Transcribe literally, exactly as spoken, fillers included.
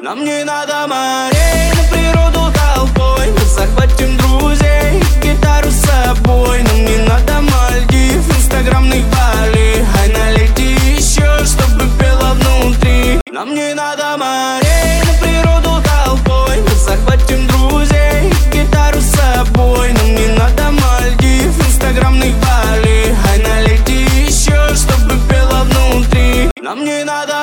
Нам не надо морей, на природу толпой. Мы захватим друзей, гитару с собой. Нам не надо Мальдив, инстаграмных Бали. Ай, налейте еще, чтобы пело внутри. Нам не надо морей, на природу толпой. Мы захватим друзей, гитару с собой. Нам не надо Мальдив, инстаграмных Бали. Ай, налейте еще, чтобы пело внутри. Нам не надо